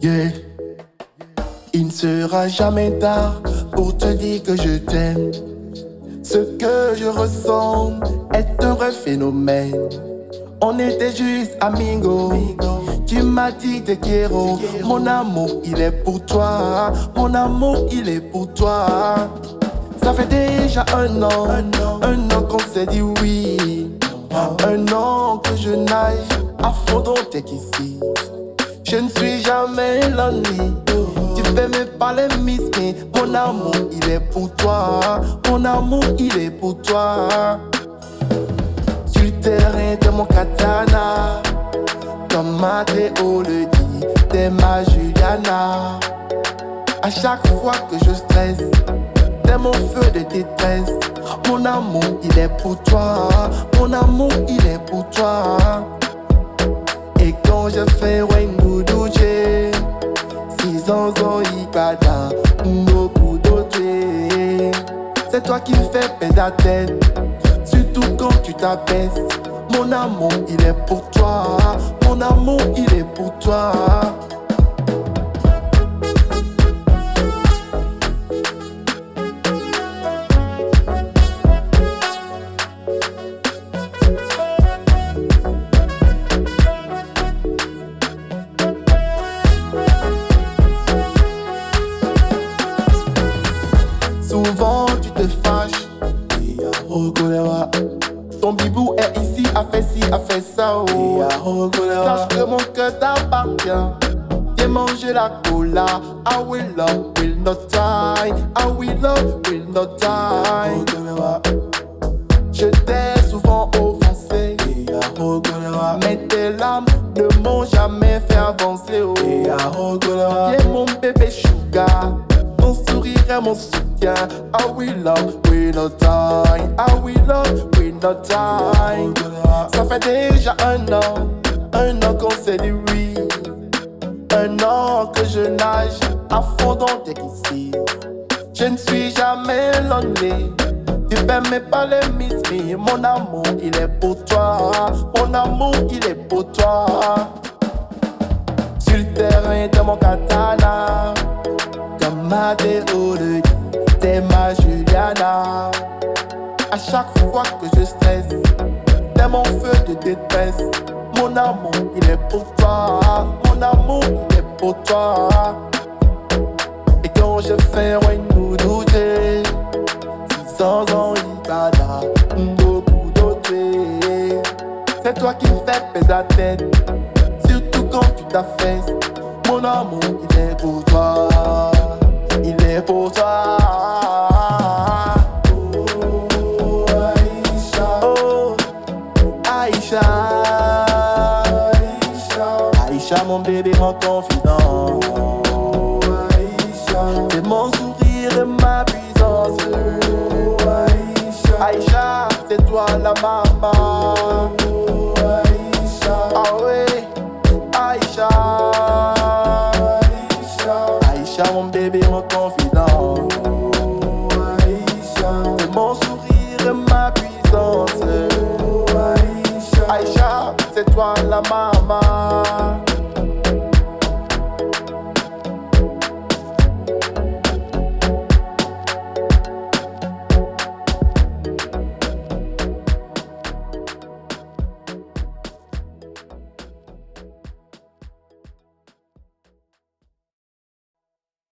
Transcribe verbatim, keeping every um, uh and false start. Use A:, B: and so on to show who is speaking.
A: Yeah. Il ne sera jamais tard pour te dire que je t'aime. Ce que je ressens est un vrai phénomène. On était juste amigos. Tu m'as dit te quiero. Mon amour il est pour toi. Mon amour il est pour toi. Ça fait déjà un an, un an qu'on s'est dit oui. Un an que je nage à fond dans tes kisses. Je ne suis jamais lonely. Tu fais me parler miss me. Mon amour il est pour toi. Mon amour il est pour toi. Sur le terrain de mon katana, comme Matteo le dit, t'es ma Juliana. À chaque fois que je stresse, t'es mon feu de détresse. Mon amour il est pour toi. Mon amour il est pour toi. Et quand je fais Wengu Douche, six ans en Ibada, beaucoup d'autres. C'est toi qui me fais perdre la tête, surtout quand tu t'abaisses. Mon amour il est pour toi. Mon amour il est pour toi. Souvent tu te fâches, ton bibou est ici, a fait ci, a fait ça. Oh. Sache que mon cœur t'appartient. Viens manger la cola. I will love, will not die. I will love, will not die. Je t'ai souvent offensé, mais tes larmes ne m'ont jamais fait avancer. Oh. Viens mon bébé sugar, ton sourire est mon soutien. I will love, will not die. I will love, will not die. Ça fait déjà un an, un an qu'on s'est dit oui. Un an que je nage à fond dans tes kisses. Je ne suis jamais lonely. Tu peux me parler miss me. Mon amour il est pour toi. Mon amour il est pour toi. Sur le terrain de mon katana, comme Matteo le dit, t'es ma Juliana. À chaque fois que je stresse, t'es mon feu de détresse. Mon amour il est pour toi. Mon amour il est pour toi. Et quand je fais Wengu Douche, six ans en Ibada, beaucoup d'autres. C'est toi qui me fais perdre la tête, surtout quand tu t'affaisses. Mon amour il est pour toi. Il est pour toi. Oh Aïcha, oh Aïcha, Aïcha mon bébé, mon confident. Oh Aïcha, c'est mon sourire et ma puissance. Oh Aïcha, Aïcha, c'est toi la maman. Oh Aïcha, ah oui, Aïcha. Aïcha, mon bébé, mon confident. Oh, Aïcha, c'est mon sourire et ma puissance. Oh, Aïcha, Aïcha, c'est toi la maman.